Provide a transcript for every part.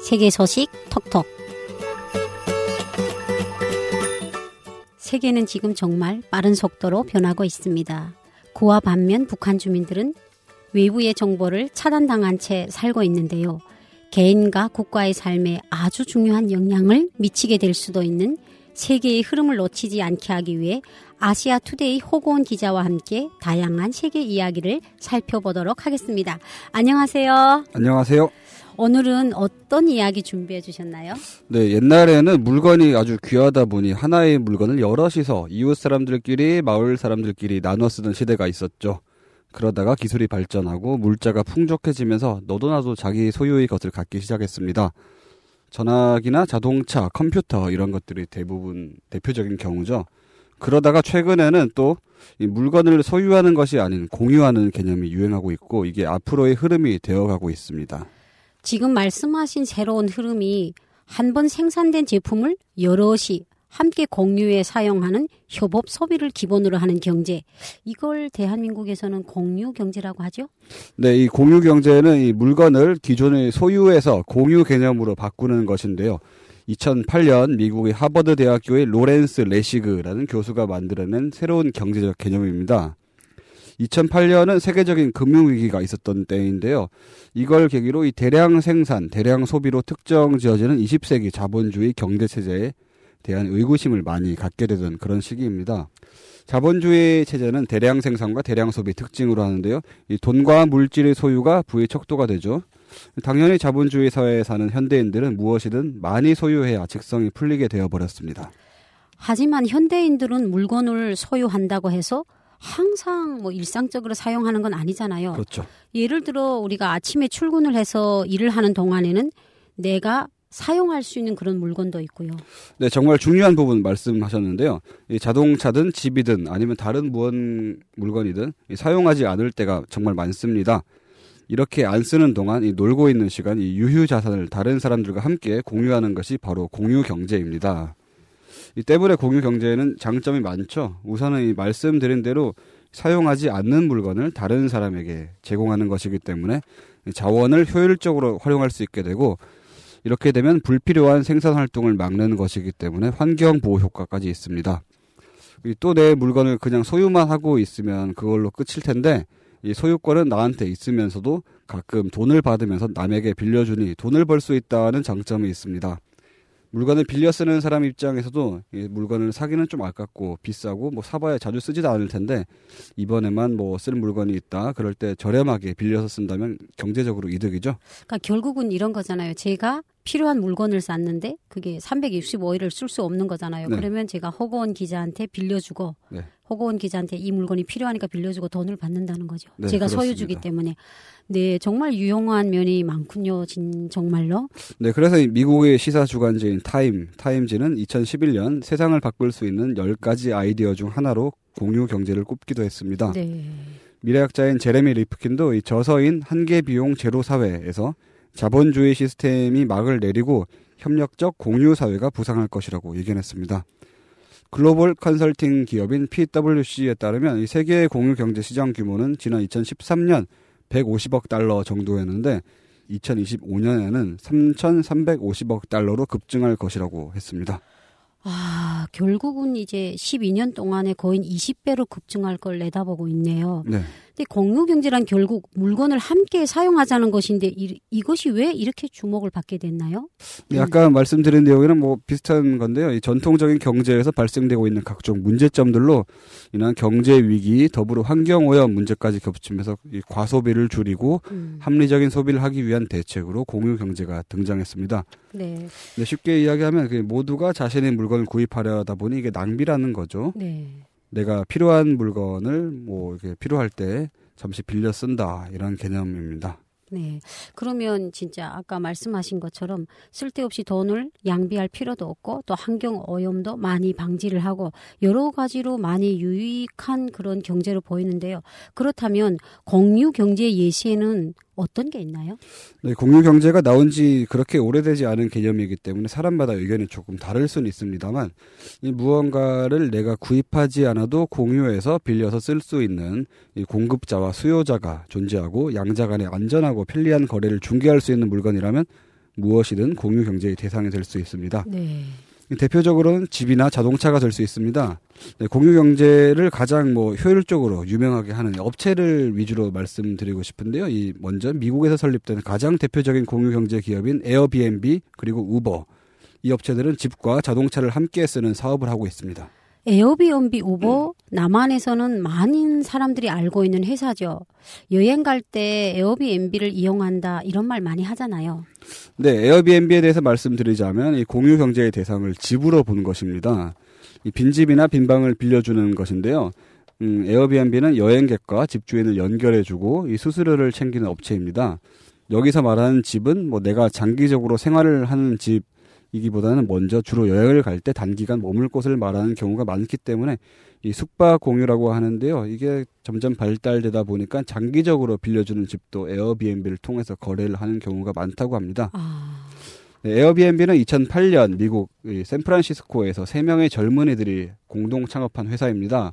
세계 소식 톡톡. 세계는 지금 정말 빠른 속도로 변하고 있습니다. 그와 반면 북한 주민들은 외부의 정보를 차단당한 채 살고 있는데요. 개인과 국가의 삶에 아주 중요한 영향을 미치게 될 수도 있는 세계의 흐름을 놓치지 않게 하기 위해 아시아 투데이 호고온 기자와 함께 다양한 세계 이야기를 살펴보도록 하겠습니다. 안녕하세요. 안녕하세요. 오늘은 어떤 이야기 준비해 주셨나요? 네, 옛날에는 물건이 아주 귀하다 보니 하나의 물건을 여럿이서 이웃 사람들끼리, 마을 사람들끼리 나눠 쓰던 시대가 있었죠. 그러다가 기술이 발전하고 물자가 풍족해지면서 너도 나도 자기 소유의 것을 갖기 시작했습니다. 전화기나 자동차, 컴퓨터 이런 것들이 대표적인 경우죠. 그러다가 최근에는 또 이 물건을 소유하는 것이 아닌 공유하는 개념이 유행하고 있고 이게 앞으로의 흐름이 되어가고 있습니다. 지금 말씀하신 새로운 흐름이 한 번 생산된 제품을 여럿이 함께 공유해 사용하는 협업 소비를 기본으로 하는 경제. 이걸 대한민국에서는 공유 경제라고 하죠? 네, 이 공유 경제는 이 물건을 기존의 소유에서 공유 개념으로 바꾸는 것인데요. 2008년 미국의 하버드 대학교의 로렌스 레시그라는 교수가 만들어낸 새로운 경제적 개념입니다. 2008년은 세계적인 금융위기가 있었던 때인데요. 이걸 계기로 이 대량 생산, 대량 소비로 특정 지어지는 20세기 자본주의 경제체제에 대한 의구심을 많이 갖게 되던 그런 시기입니다. 자본주의 체제는 대량 생산과 대량 소비 특징으로 하는데요. 이 돈과 물질의 소유가 부의 척도가 되죠. 당연히 자본주의 사회에 사는 현대인들은 무엇이든 많이 소유해야 직성이 풀리게 되어버렸습니다. 하지만 현대인들은 물건을 소유한다고 해서 항상 일상적으로 사용하는 건 아니잖아요. 그렇죠. 예를 들어 우리가 아침에 출근을 해서 일을 하는 동안에는 내가 사용할 수 있는 그런 물건도 있고요. 네, 정말 중요한 부분 말씀하셨는데요. 이 자동차든 집이든 아니면 다른 물건이든 사용하지 않을 때가 정말 많습니다. 이렇게 안 쓰는 동안 이 놀고 있는 시간, 이 유휴 자산을 다른 사람들과 함께 공유하는 것이 바로 공유 경제입니다. 이 때문에 공유 경제에는 장점이 많죠. 우선은 이 말씀드린 대로 사용하지 않는 물건을 다른 사람에게 제공하는 것이기 때문에 자원을 효율적으로 활용할 수 있게 되고 이렇게 되면 불필요한 생산 활동을 막는 것이기 때문에 환경 보호 효과까지 있습니다. 또 내 물건을 그냥 소유만 하고 있으면 그걸로 끝일 텐데 이 소유권은 나한테 있으면서도 가끔 돈을 받으면서 남에게 빌려주니 돈을 벌 수 있다는 장점이 있습니다. 물건을 빌려 쓰는 사람 입장에서도 이 물건을 사기는 좀 아깝고 비싸고 사봐야 자주 쓰지도 않을 텐데 이번에만 쓸 물건이 있다 그럴 때 저렴하게 빌려서 쓴다면 경제적으로 이득이죠. 그러니까 결국은 이런 거잖아요. 제가 필요한 물건을 샀는데 그게 365일을 쓸 수 없는 거잖아요. 네. 그러면 제가 허고원 기자한테 빌려주고 네. 허고원 기자한테 이 물건이 필요하니까 빌려주고 돈을 받는다는 거죠. 네, 제가 그렇습니다. 소유주기 때문에. 네, 정말 유용한 면이 많군요. 정말로. 네, 그래서 미국의 시사 주간지인 타임지는 2011년 세상을 바꿀 수 있는 10가지 아이디어 중 하나로 공유 경제를 꼽기도 했습니다. 네. 미래학자인 제레미 리프킨도 이 저서인 한계 비용 제로 사회에서 자본주의 시스템이 막을 내리고 협력적 공유 사회가 부상할 것이라고 예견했습니다. 글로벌 컨설팅 기업인 PwC에 따르면 이 세계의 공유 경제 시장 규모는 지난 2013년 150억 달러 정도였는데 2025년에는 3,350억 달러로 급증할 것이라고 했습니다. 아, 결국은 이제 12년 동안에 거의 20배로 급증할 걸 내다보고 있네요. 네. 근데 공유 경제란 결국 물건을 함께 사용하자는 것인데 이것이 왜 이렇게 주목을 받게 됐나요? 네, 아까 말씀드린 내용에는 비슷한 건데요. 이 전통적인 경제에서 발생되고 있는 각종 문제점들로 인한 경제 위기, 더불어 환경 오염 문제까지 겹치면서 이 과소비를 줄이고 합리적인 소비를 하기 위한 대책으로 공유 경제가 등장했습니다. 네. 네, 쉽게 이야기하면 모두가 자신의 물건을 구입하려 하다 보니 이게 낭비라는 거죠. 네. 내가 필요한 물건을 이렇게 필요할 때 잠시 빌려 쓴다 이런 개념입니다. 네. 그러면 진짜 아까 말씀하신 것처럼 쓸데없이 돈을 양비할 필요도 없고 또 환경 오염도 많이 방지를 하고 여러 가지로 많이 유익한 그런 경제로 보이는데요. 그렇다면 공유 경제 예시에는 어떤 게 있나요? 네, 공유 경제가 나온 지 그렇게 오래되지 않은 개념이기 때문에 사람마다 의견이 조금 다를 수는 있습니다만 이 무언가를 내가 구입하지 않아도 공유해서 빌려서 쓸 수 있는 이 공급자와 수요자가 존재하고 양자 간의 안전하고 편리한 거래를 중개할 수 있는 물건이라면 무엇이든 공유 경제의 대상이 될 수 있습니다. 네. 대표적으로는 집이나 자동차가 될 수 있습니다. 네, 공유 경제를 가장 효율적으로 유명하게 하는 업체를 위주로 말씀드리고 싶은데요. 먼저 미국에서 설립된 가장 대표적인 공유 경제 기업인 에어비앤비 그리고 우버. 이 업체들은 집과 자동차를 함께 쓰는 사업을 하고 있습니다. 에어비앤비 우버 남한에서는 많은 사람들이 알고 있는 회사죠. 여행 갈 때 에어비앤비를 이용한다 이런 말 많이 하잖아요. 네, 에어비앤비에 대해서 말씀드리자면 이 공유 경제의 대상을 집으로 보는 것입니다. 이 빈집이나 빈방을 빌려주는 것인데요. 에어비앤비는 여행객과 집주인을 연결해주고 이 수수료를 챙기는 업체입니다. 여기서 말하는 집은 내가 장기적으로 생활을 하는 집 이기보다는 먼저 주로 여행을 갈 때 단기간 머물 곳을 말하는 경우가 많기 때문에 이 숙박 공유라고 하는데요. 이게 점점 발달되다 보니까 장기적으로 빌려주는 집도 에어비앤비를 통해서 거래를 하는 경우가 많다고 합니다. 네, 에어비앤비는 2008년 미국 샌프란시스코에서 3명의 젊은이들이 공동 창업한 회사입니다.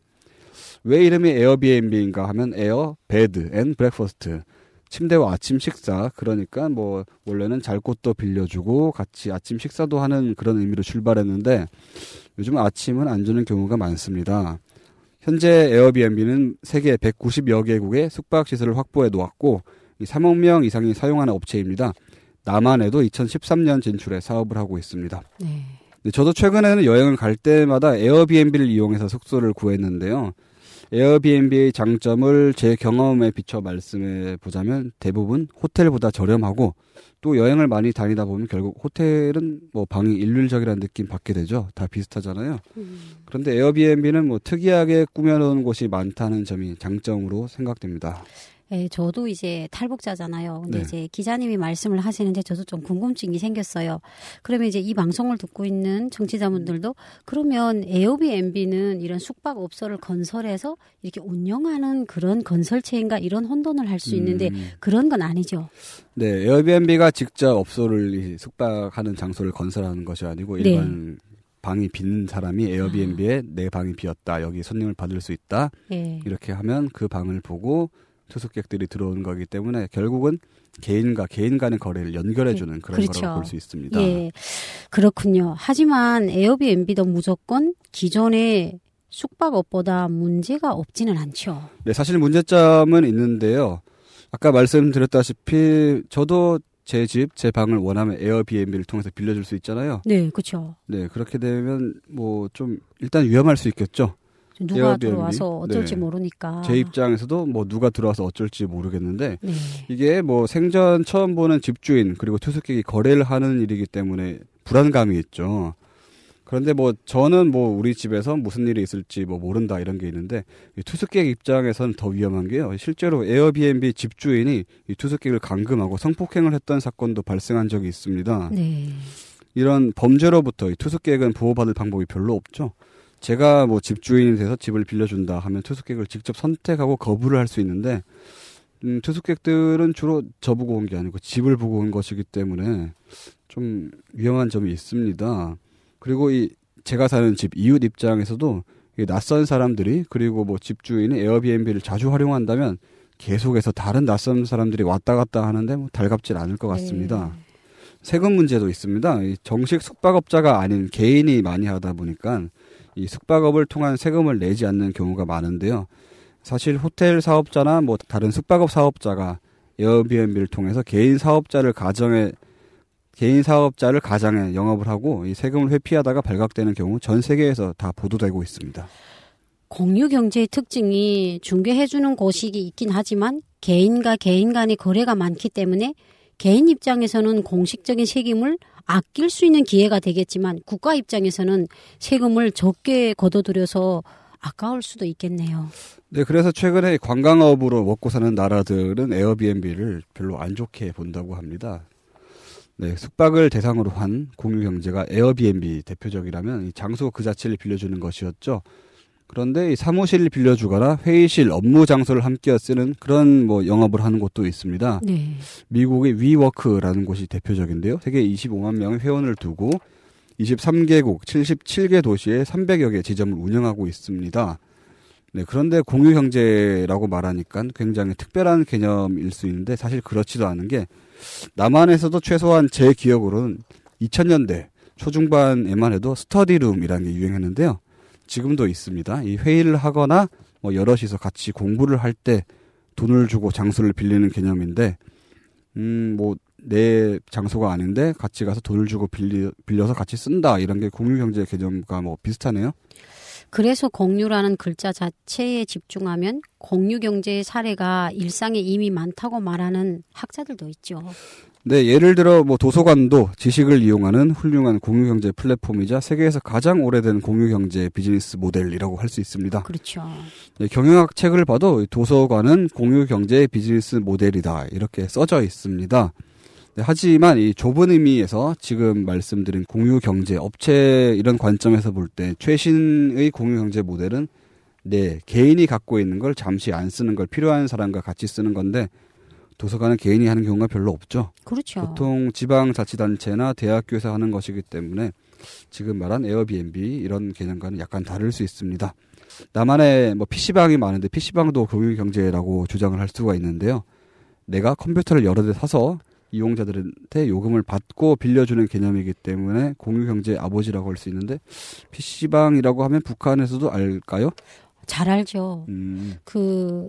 왜 이름이 에어비앤비인가 하면 에어, 베드, 앤 브렉퍼스트. 침대와 아침 식사, 그러니까 원래는 잘 곳도 빌려주고 같이 아침 식사도 하는 그런 의미로 출발했는데 요즘 아침은 안 주는 경우가 많습니다. 현재 에어비앤비는 세계 190여 개국에 숙박시설을 확보해 놓았고 3억 명 이상이 사용하는 업체입니다. 남한에도 2013년 진출해 사업을 하고 있습니다. 네, 저도 최근에는 여행을 갈 때마다 에어비앤비를 이용해서 숙소를 구했는데요. 에어비앤비의 장점을 제 경험에 비춰 말씀해 보자면 대부분 호텔보다 저렴하고 또 여행을 많이 다니다 보면 결국 호텔은 방이 일률적이라는 느낌 받게 되죠. 다 비슷하잖아요. 그런데 에어비앤비는 특이하게 꾸며놓은 곳이 많다는 점이 장점으로 생각됩니다. 네, 저도 이제 탈북자잖아요. 근데 네. 이제 기자님이 말씀을 하시는데 저도 좀 궁금증이 생겼어요. 그러면 이제 이 방송을 듣고 있는 청취자분들도 그러면 에어비앤비는 이런 숙박업소를 건설해서 이렇게 운영하는 그런 건설체인가 이런 혼돈을 할 수 있는데 그런 건 아니죠. 네, 에어비앤비가 직접 업소를 숙박하는 장소를 건설하는 것이 아니고 일반 네. 방이 빈 사람이 에어비앤비에 내 방이 비었다. 여기 손님을 받을 수 있다. 네. 이렇게 하면 그 방을 보고 투숙객들이 들어오는 거기 때문에 결국은 개인과 개인 간의 거래를 연결해주는 그런 그렇죠. 거라고 볼 수 있습니다. 예, 그렇군요. 하지만 에어비앤비도 무조건 기존의 숙박업보다 문제가 없지는 않죠. 네, 사실 문제점은 있는데요. 아까 말씀드렸다시피 저도 제 집, 제 방을 원하면 에어비앤비를 통해서 빌려줄 수 있잖아요. 네, 그렇죠. 네, 그렇게 되면 좀 일단 위험할 수 있겠죠. 누가 에어비앤비? 들어와서 어쩔지 네. 모르니까. 제 입장에서도 누가 들어와서 어쩔지 모르겠는데 네. 이게 생전 처음 보는 집주인 그리고 투숙객이 거래를 하는 일이기 때문에 불안감이 있죠. 그런데 저는 우리 집에서 무슨 일이 있을지 모른다 이런 게 있는데 이 투숙객 입장에서는 더 위험한 게요. 실제로 에어비앤비 집주인이 이 투숙객을 감금하고 성폭행을 했던 사건도 발생한 적이 있습니다. 네. 이런 범죄로부터 이 투숙객은 보호받을 방법이 별로 없죠. 제가 집주인이 돼서 집을 빌려준다 하면 투숙객을 직접 선택하고 거부를 할 수 있는데 투숙객들은 주로 저보고 온 게 아니고 집을 보고 온 것이기 때문에 좀 위험한 점이 있습니다. 그리고 제가 사는 집 이웃 입장에서도 낯선 사람들이 그리고 집주인이 에어비앤비를 자주 활용한다면 계속해서 다른 낯선 사람들이 왔다 갔다 하는데 달갑질 않을 것 같습니다. 네. 세금 문제도 있습니다. 정식 숙박업자가 아닌 개인이 많이 하다 보니까 이 숙박업을 통한 세금을 내지 않는 경우가 많은데요. 사실 호텔 사업자나 다른 숙박업 사업자가 에어비앤비를 통해서 개인 사업자를 가장해 영업을 하고 이 세금을 회피하다가 발각되는 경우 전 세계에서 다 보도되고 있습니다. 공유 경제의 특징이 중개해주는 곳이 있긴 하지만 개인과 개인 간의 거래가 많기 때문에 개인 입장에서는 공식적인 세금을 아낄 수 있는 기회가 되겠지만 국가 입장에서는 세금을 적게 걷어들여서 아까울 수도 있겠네요. 네, 그래서 최근에 관광업으로 먹고 사는 나라들은 에어비앤비를 별로 안 좋게 본다고 합니다. 네, 숙박을 대상으로 한 공유 경제가 에어비앤비 대표적이라면 이 장소 그 자체를 빌려주는 것이었죠. 그런데 이 사무실을 빌려주거나 회의실, 업무 장소를 함께 쓰는 그런 영업을 하는 곳도 있습니다. 네. 미국의 위워크라는 곳이 대표적인데요. 세계 25만 명의 회원을 두고 23개국 77개 도시에 300여 개 지점을 운영하고 있습니다. 네, 그런데 공유경제라고 말하니까 굉장히 특별한 개념일 수 있는데 사실 그렇지도 않은 게 남한에서도 최소한 제 기억으로는 2000년대 초중반에만 해도 스터디룸이라는 게 유행했는데요. 지금도 있습니다. 이 회의를 하거나 뭐 여럿이서 같이 공부를 할 때 돈을 주고 장소를 빌리는 개념인데 뭐 내 장소가 아닌데 같이 가서 돈을 주고 빌려서 같이 쓴다 이런 게 공유경제 개념과 뭐 비슷하네요. 그래서 공유라는 글자 자체에 집중하면 공유경제의 사례가 일상에 이미 많다고 말하는 학자들도 있죠. 네, 예를 들어 뭐 도서관도 지식을 이용하는 훌륭한 공유경제 플랫폼이자 세계에서 가장 오래된 공유경제 비즈니스 모델이라고 할 수 있습니다. 그렇죠. 네, 경영학 책을 봐도 도서관은 공유경제 비즈니스 모델이다 이렇게 써져 있습니다. 네, 하지만 이 좁은 의미에서 지금 말씀드린 공유경제 업체 이런 관점에서 볼 때 최신의 공유경제 모델은 네, 개인이 갖고 있는 걸 잠시 안 쓰는 걸 필요한 사람과 같이 쓰는 건데 도서관은 개인이 하는 경우가 별로 없죠. 그렇죠. 보통 지방자치단체나 대학교에서 하는 것이기 때문에 지금 말한 에어비앤비 이런 개념과는 약간 다를 수 있습니다. 남한에 뭐 PC방이 많은데 PC방도 공유경제라고 주장을 할 수가 있는데요. 내가 컴퓨터를 여러 대 사서 이용자들한테 요금을 받고 빌려주는 개념이기 때문에 공유경제의 아버지라고 할 수 있는데 PC방이라고 하면 북한에서도 알까요? 잘 알죠. 그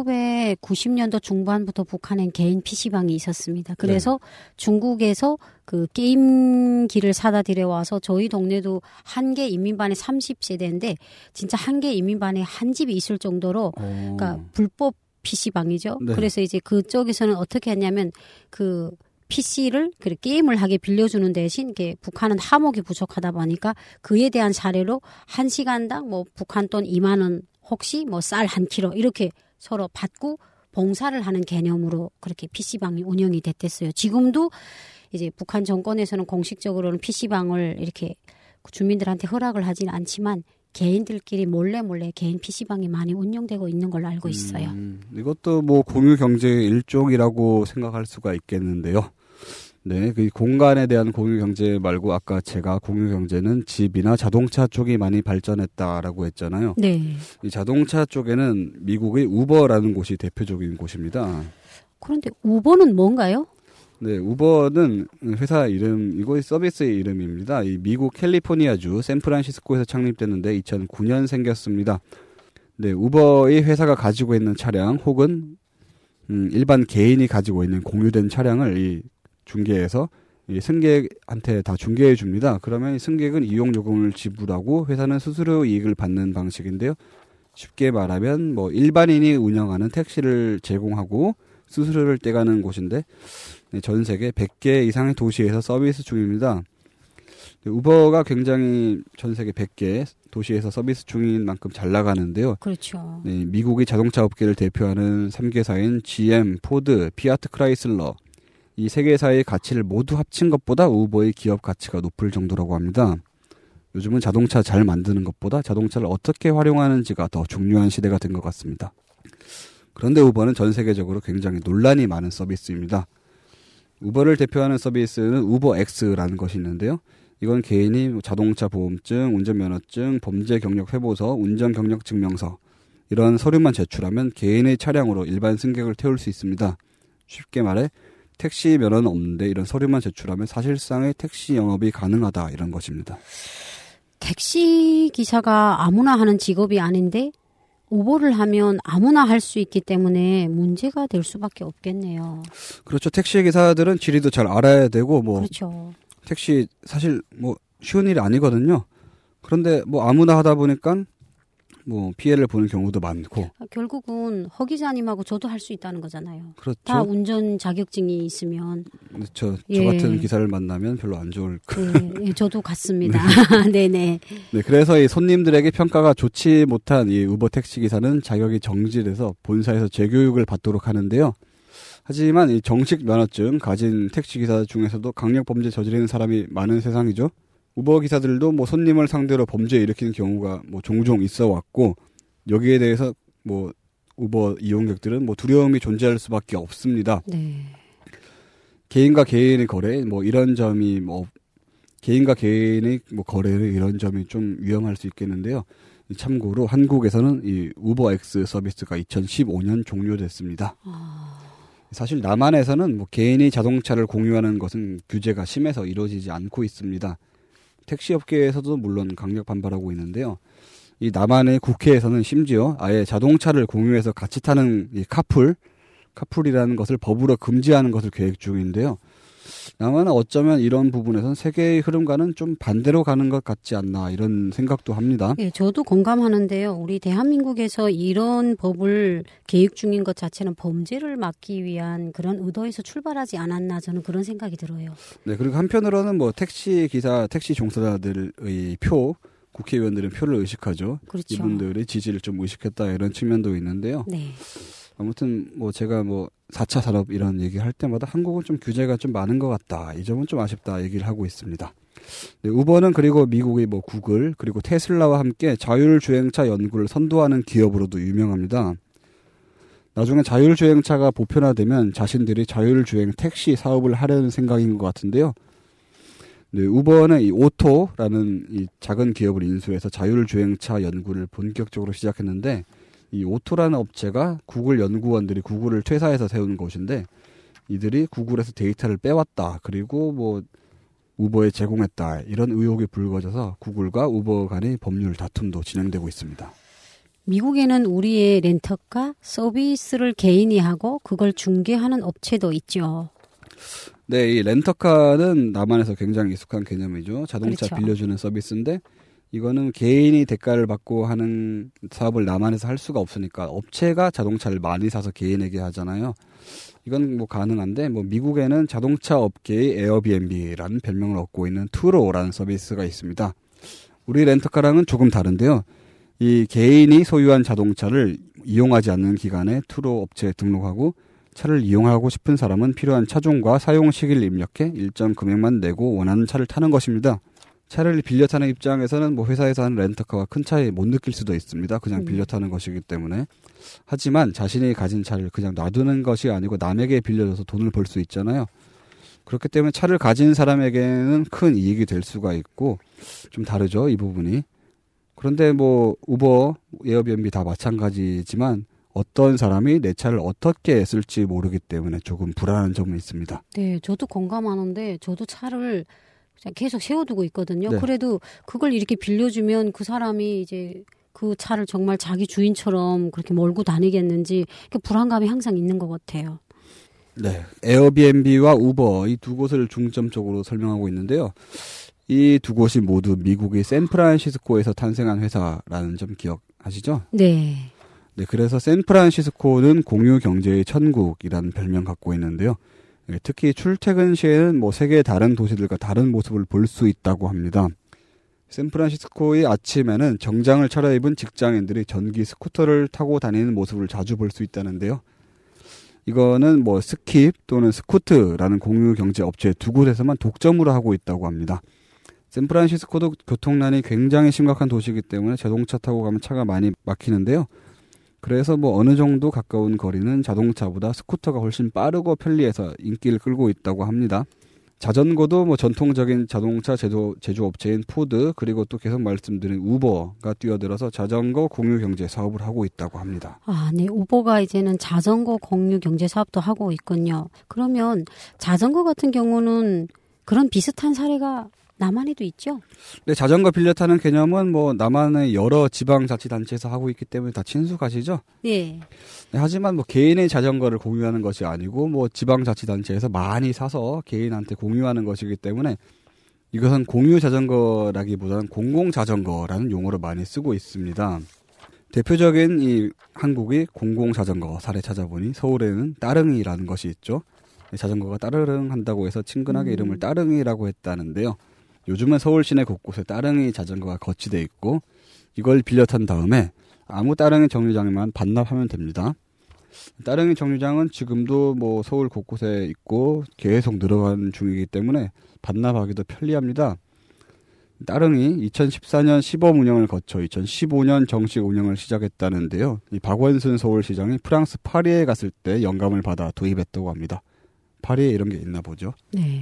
1990년도 중반부터 북한엔 개인 PC방이 있었습니다. 그래서 네. 중국에서 그 게임기를 사다 들여와서 저희 동네도 한 개 인민반에 30세대인데 진짜 한 개 인민반에 한 집이 있을 정도로 그러니까 불법 PC방이죠. 네. 그래서 이제 그쪽에서는 어떻게 했냐면 그 PC를 게임을 하게 빌려주는 대신 이게 북한은 화목이 부족하다 보니까 그에 대한 사례로 1시간당 뭐 북한 돈 2만 원 혹시 뭐 쌀 1kg 이렇게 서로 받고 봉사를 하는 개념으로 그렇게 PC방이 운영이 됐댔어요. 지금도 이제 북한 정권에서는 공식적으로는 PC방을 이렇게 주민들한테 허락을 하지는 않지만 개인들끼리 몰래 개인 PC방이 많이 운영되고 있는 걸로 알고 있어요. 이것도 뭐 공유경제의 일종이라고 생각할 수가 있겠는데요. 네, 그 공간에 대한 공유경제 말고 아까 제가 공유경제는 집이나 자동차 쪽이 많이 발전했다라고 했잖아요. 네. 이 자동차 쪽에는 미국의 우버라는 곳이 대표적인 곳입니다. 그런데 우버는 뭔가요? 네, 우버는 회사 이름, 이거 서비스의 이름입니다. 이 미국 캘리포니아주 샌프란시스코에서 창립됐는데 2009년 생겼습니다. 네, 우버의 회사가 가지고 있는 차량 혹은 일반 개인이 가지고 있는 공유된 차량을 이 중개해서 이 승객한테 다 중개해 줍니다. 그러면 승객은 이용 요금을 지불하고 회사는 수수료 이익을 받는 방식인데요. 쉽게 말하면 뭐 일반인이 운영하는 택시를 제공하고 수수료를 떼가는 곳인데 전 세계 100개 이상의 도시에서 서비스 중입니다. 우버가 굉장히 전 세계 100개 도시에서 서비스 중인 만큼 잘 나가는데요. 그렇죠. 네, 미국의 자동차 업계를 대표하는 3개사인 GM, 포드, 피아트 크라이슬러 이 3개사의 가치를 모두 합친 것보다 우버의 기업 가치가 높을 정도라고 합니다. 요즘은 자동차 잘 만드는 것보다 자동차를 어떻게 활용하는지가 더 중요한 시대가 된 것 같습니다. 그런데 우버는 전 세계적으로 굉장히 논란이 많은 서비스입니다. 우버를 대표하는 서비스는 우버X라는 것이 있는데요. 이건 개인이 자동차 보험증, 운전면허증, 범죄 경력 회보서, 운전 경력 증명서 이런 서류만 제출하면 개인의 차량으로 일반 승객을 태울 수 있습니다. 쉽게 말해 택시 면허는 없는데 이런 서류만 제출하면 사실상의 택시 영업이 가능하다 이런 것입니다. 택시 기사가 아무나 하는 직업이 아닌데 우버를 하면 아무나 할 수 있기 때문에 문제가 될 수밖에 없겠네요. 그렇죠. 택시 기사들은 지리도 잘 알아야 되고 뭐 그렇죠. 택시 사실 뭐 쉬운 일이 아니거든요. 그런데 뭐 아무나 하다 보니까 뭐 피해를 보는 경우도 많고. 결국은 허 기자님하고 저도 할 수 있다는 거잖아요. 그렇죠. 다 운전 자격증이 있으면. 그렇죠. 저 같은 기사를 만나면 별로 안 좋을 거예요. 예, 저도 같습니다. 네네. 네, 그래서 이 손님들에게 평가가 좋지 못한 이 우버 택시 기사는 자격이 정지돼서 본사에서 재교육을 받도록 하는데요. 하지만 이 정식 면허증 가진 택시 기사 중에서도 강력 범죄 저지르는 사람이 많은 세상이죠. 우버 기사들도 뭐 손님을 상대로 범죄 일으키는 경우가 뭐 종종 있어 왔고 여기에 대해서 뭐 우버 이용객들은 뭐 두려움이 존재할 수밖에 없습니다. 네. 개인과 개인의 거래 뭐 이런 점이 뭐 개인과 개인의 뭐 거래를 이런 점이 좀 위험할 수 있겠는데요. 참고로 한국에서는 이 우버X 서비스가 2015년 종료됐습니다. 사실 남한에서는 뭐 개인이 자동차를 공유하는 것은 규제가 심해서 이루어지지 않고 있습니다. 택시업계에서도 물론 강력 반발하고 있는데요. 이 남한의 국회에서는 심지어 아예 자동차를 공유해서 같이 타는 이 카풀이라는 것을 법으로 금지하는 것을 계획 중인데요. 남한은 어쩌면 이런 부분에서는 세계의 흐름과는 좀 반대로 가는 것 같지 않나 이런 생각도 합니다. 예, 저도 공감하는데요. 우리 대한민국에서 이런 법을 계획 중인 것 자체는 범죄를 막기 위한 그런 의도에서 출발하지 않았나 저는 그런 생각이 들어요. 네, 그리고 한편으로는 뭐 택시 기사, 택시 종사자들의 국회의원들은 표를 의식하죠. 그렇죠. 이분들의 지지를 좀 의식했다 이런 측면도 있는데요. 네. 아무튼 뭐 제가 뭐 4차 산업 이런 얘기할 때마다 한국은 좀 규제가 좀 많은 것 같다. 이 점은 좀 아쉽다 얘기를 하고 있습니다. 네, 우버는 그리고 미국의 뭐 구글 그리고 테슬라와 함께 자율주행차 연구를 선도하는 기업으로도 유명합니다. 나중에 자율주행차가 보편화되면 자신들이 자율주행 택시 사업을 하려는 생각인 것 같은데요. 네, 우버는 이 오토라는 이 작은 기업을 인수해서 자율주행차 연구를 본격적으로 시작했는데 이 오토라는 업체가 구글 연구원들이 구글을 퇴사해서 세운 곳인데 이들이 구글에서 데이터를 빼왔다. 그리고 뭐 우버에 제공했다. 이런 의혹이 불거져서 구글과 우버 간의 법률 다툼도 진행되고 있습니다. 미국에는 우리의 렌터카 서비스를 개인이 하고 그걸 중개하는 업체도 있죠. 네, 이 렌터카는 남한에서 굉장히 익숙한 개념이죠. 자동차 그렇죠. 빌려주는 서비스인데 이거는 개인이 대가를 받고 하는 사업을 남한에서 할 수가 없으니까 업체가 자동차를 많이 사서 개인에게 하잖아요. 이건 뭐 가능한데 뭐 미국에는 자동차 업계의 에어비앤비라는 별명을 얻고 있는 투로라는 서비스가 있습니다. 우리 렌터카랑은 조금 다른데요. 이 개인이 소유한 자동차를 이용하지 않는 기간에 투로 업체에 등록하고 차를 이용하고 싶은 사람은 필요한 차종과 사용 시기를 입력해 일정 금액만 내고 원하는 차를 타는 것입니다. 차를 빌려 타는 입장에서는 뭐 회사에서 하는 렌터카와 큰 차이 못 느낄 수도 있습니다. 그냥 빌려 타는 것이기 때문에. 하지만 자신이 가진 차를 그냥 놔두는 것이 아니고 남에게 빌려줘서 돈을 벌 수 있잖아요. 그렇기 때문에 차를 가진 사람에게는 큰 이익이 될 수가 있고 좀 다르죠, 이 부분이. 그런데 뭐 우버, 에어비앤비 다 마찬가지지만 어떤 사람이 내 차를 어떻게 쓸지 모르기 때문에 조금 불안한 점은 있습니다. 네, 저도 공감하는데 저도 차를 그냥 계속 세워두고 있거든요. 네. 그래도 그걸 이렇게 빌려주면 그 사람이 이제 그 차를 정말 자기 주인처럼 그렇게 몰고 다니겠는지 그 불안감이 항상 있는 것 같아요. 네, 에어비앤비와 우버 이 두 곳을 중점적으로 설명하고 있는데요. 이 두 곳이 모두 미국의 샌프란시스코에서 탄생한 회사라는 점 기억하시죠? 네. 네, 그래서 샌프란시스코는 공유 경제의 천국이라는 별명 갖고 있는데요. 특히 출퇴근 시에는 뭐 세계의 다른 도시들과 다른 모습을 볼 수 있다고 합니다. 샌프란시스코의 아침에는 정장을 차려입은 직장인들이 전기 스쿠터를 타고 다니는 모습을 자주 볼 수 있다는데요. 이거는 뭐 스킵 또는 스쿠트라는 공유 경제 업체 두 곳에서만 독점으로 하고 있다고 합니다. 샌프란시스코도 교통난이 굉장히 심각한 도시이기 때문에 자동차 타고 가면 차가 많이 막히는데요. 그래서 뭐 어느 정도 가까운 거리는 자동차보다 스쿠터가 훨씬 빠르고 편리해서 인기를 끌고 있다고 합니다. 자전거도 뭐 전통적인 자동차 제조업체인 포드 그리고 또 계속 말씀드린 우버가 뛰어들어서 자전거 공유 경제 사업을 하고 있다고 합니다. 아, 네. 우버가 이제는 자전거 공유 경제 사업도 하고 있군요. 그러면 자전거 같은 경우는 그런 비슷한 사례가 남한에도 있죠? 네, 자전거 빌려 타는 개념은 뭐 남한의 여러 지방자치단체에서 하고 있기 때문에 다 친숙하시죠? 네. 네, 하지만 뭐 개인의 자전거를 공유하는 것이 아니고 뭐 지방자치단체에서 많이 사서 개인한테 공유하는 것이기 때문에 이것은 공유 자전거라기보다는 공공자전거라는 용어를 많이 쓰고 있습니다. 대표적인 이 한국의 공공자전거 사례 찾아보니 서울에는 따릉이라는 것이 있죠. 자전거가 따르릉 한다고 해서 친근하게 이름을 따릉이라고 했다는데요. 요즘은 서울 시내 곳곳에 따릉이 자전거가 거치돼 있고 이걸 빌려 탄 다음에 아무 따릉이 정류장에만 반납하면 됩니다. 따릉이 정류장은 지금도 뭐 서울 곳곳에 있고 계속 늘어가는 중이기 때문에 반납하기도 편리합니다. 따릉이 2014년 시범 운영을 거쳐 2015년 정식 운영을 시작했다는데요. 이 박원순 서울시장이 프랑스 파리에 갔을 때 영감을 받아 도입했다고 합니다. 파리에 이런 게 있나 보죠. 네.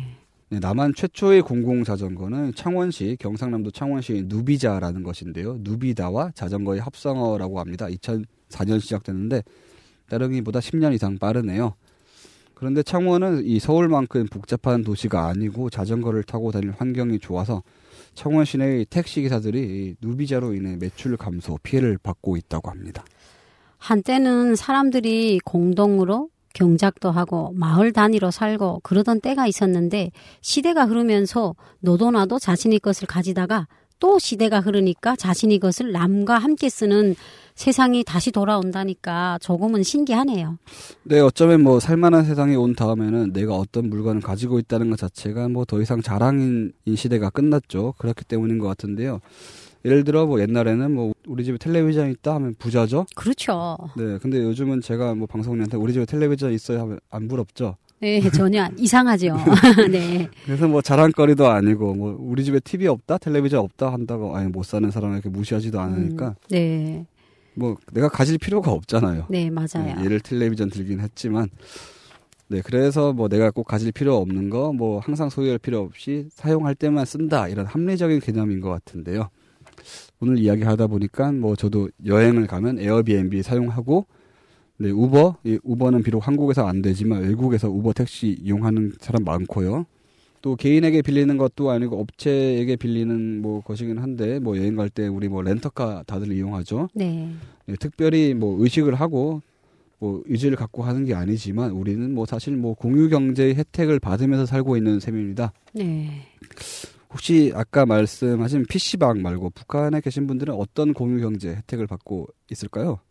네, 남한 최초의 공공자전거는 창원시, 경상남도 창원시 누비자라는 것인데요. 누비다와 자전거의 합성어라고 합니다. 2004년 시작됐는데 따릉이보다 10년 이상 빠르네요. 그런데 창원은 이 서울만큼 복잡한 도시가 아니고 자전거를 타고 다닐 환경이 좋아서 창원 시내의 택시기사들이 누비자로 인해 매출 감소, 피해를 받고 있다고 합니다. 한때는 사람들이 공동으로 경작도 하고 마을 단위로 살고 그러던 때가 있었는데 시대가 흐르면서 너도 나도 자신의 것을 가지다가 또 시대가 흐르니까 자신의 것을 남과 함께 쓰는 세상이 다시 돌아온다니까 조금은 신기하네요. 네, 어쩌면 뭐 살만한 세상이 온 다음에는 내가 어떤 물건을 가지고 있다는 것 자체가 뭐 더 이상 자랑인 시대가 끝났죠. 그렇기 때문인 것 같은데요. 예를 들어 뭐 옛날에는 뭐 우리 집에 텔레비전 있다 하면 부자죠. 그렇죠. 네, 근데 요즘은 제가 뭐 방송인한테 우리 집에 텔레비전 있어야 하면 안 부럽죠. 네, 전혀 이상하죠. 네. 그래서 뭐 자랑거리도 아니고 뭐 우리 집에 TV 없다, 텔레비전 없다 한다고 아니 못 사는 사람을 이렇게 무시하지도 않으니까. 네. 뭐 내가 가질 필요가 없잖아요. 네, 맞아요. 네, 얘를 텔레비전 들긴 했지만, 네, 그래서 뭐 내가 꼭 가질 필요 없는 거, 뭐 항상 소유할 필요 없이 사용할 때만 쓴다 이런 합리적인 개념인 것 같은데요. 오늘 이야기하다 보니까 뭐 저도 여행을 가면 에어비앤비 사용하고, 네, 우버는 비록 한국에서 안 되지만 외국에서 우버 택시 이용하는 사람 많고요. 또 개인에게 빌리는 것도 아니고 업체에게 빌리는 뭐 것이긴 한데 뭐 여행 갈 때 우리 뭐 렌터카 다들 이용하죠. 네. 네, 특별히 뭐 의식을 하고 뭐 의지를 갖고 하는 게 아니지만 우리는 뭐 사실 뭐 공유 경제의 혜택을 받으면서 살고 있는 셈입니다. 네. 혹시 아까 말씀하신 PC방 말고 북한에 계신 분들은 어떤 공유 경제 혜택을 받고 있을까요?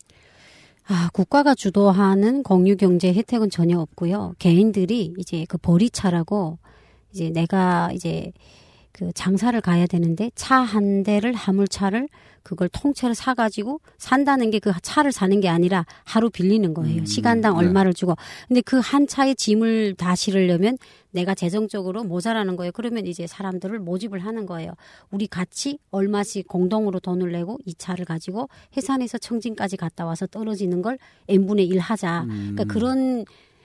국가가 주도하는 공유 경제 혜택은 전혀 없고요. 개인들이 이제 그 보리차라고 이제 내가 이제 그 장사를 가야 되는데 차 한 대를 화물차를 그걸 통째로 사가지고 산다는 게 그 차를 사는 게 아니라 하루 빌리는 거예요. 시간당 네. 얼마를 주고. 근데 그 한 차의 짐을 다 실으려면 내가 재정적으로 모자라는 거예요. 그러면 이제 사람들을 모집을 하는 거예요. 우리 같이 얼마씩 공동으로 돈을 내고 이 차를 가지고 해산에서 청진까지 갔다 와서 떨어지는 걸 n분의 1 하자. 그러니까 그런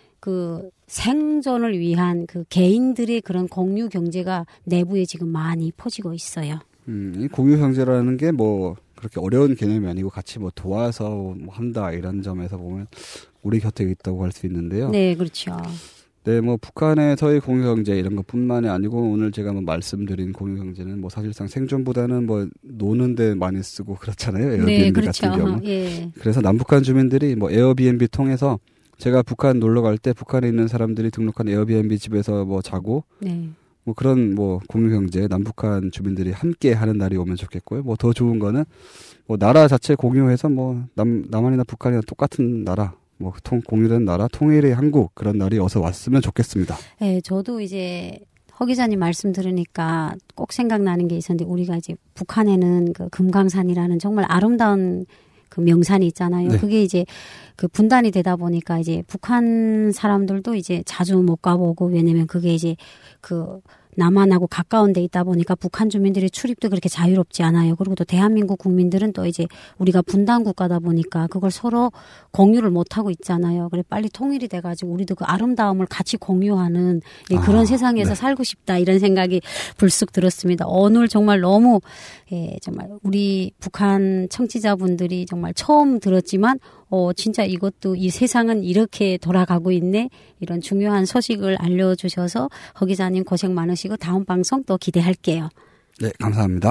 그 생존을 위한 그 개인들의 그런 공유 경제가 내부에 지금 많이 퍼지고 있어요. 이 공유 경제라는 게 뭐 그렇게 어려운 개념이 아니고 같이 뭐 도와서 뭐 한다 이런 점에서 보면 우리 곁에 있다고 할 수 있는데요. 네, 그렇죠. 네, 뭐 북한에서의 공유 경제 이런 것뿐만이 아니고 오늘 제가 뭐 말씀드린 공유 경제는 뭐 사실상 생존보다는 뭐 노는데 많이 쓰고 그렇잖아요. 에어비앤비 네, 그렇죠. 같은 경우. 예. 그래서 남북한 주민들이 뭐 에어비앤비 통해서 제가 북한 놀러 갈 때 북한에 있는 사람들이 등록한 에어비앤비 집에서 뭐 자고 네. 뭐 그런 뭐 공유 경제 남북한 주민들이 함께 하는 날이 오면 좋겠고요. 뭐 더 좋은 거는 뭐 나라 자체 공유해서 뭐 남한이나 북한이나 똑같은 나라 뭐 공유된 나라 통일의 한국 그런 날이 어서 왔으면 좋겠습니다. 네, 저도 이제 허 기자님 말씀 들으니까 꼭 생각나는 게 있었는데 우리가 이제 북한에는 그 금강산이라는 정말 아름다운 그 명산이 있잖아요. 네. 그게 이제 그 분단이 되다 보니까 이제 북한 사람들도 이제 자주 못 가보고 왜냐면 그게 이제 그 남한하고 가까운 데 있다 보니까 북한 주민들의 출입도 그렇게 자유롭지 않아요. 그리고 또 대한민국 국민들은 또 이제 우리가 분단 국가다 보니까 그걸 서로 공유를 못 하고 있잖아요. 그래 빨리 통일이 돼가지고 우리도 그 아름다움을 같이 공유하는 그런 세상에서 네. 살고 싶다 이런 생각이 불쑥 들었습니다. 오늘 정말 너무 정말 우리 북한 청취자분들이 정말 처음 들었지만 진짜 이것도 이 세상은 이렇게 돌아가고 있네. 이런 중요한 소식을 알려주셔서 허 기자님 고생 많으시고 다음 방송 또 기대할게요. 네, 감사합니다.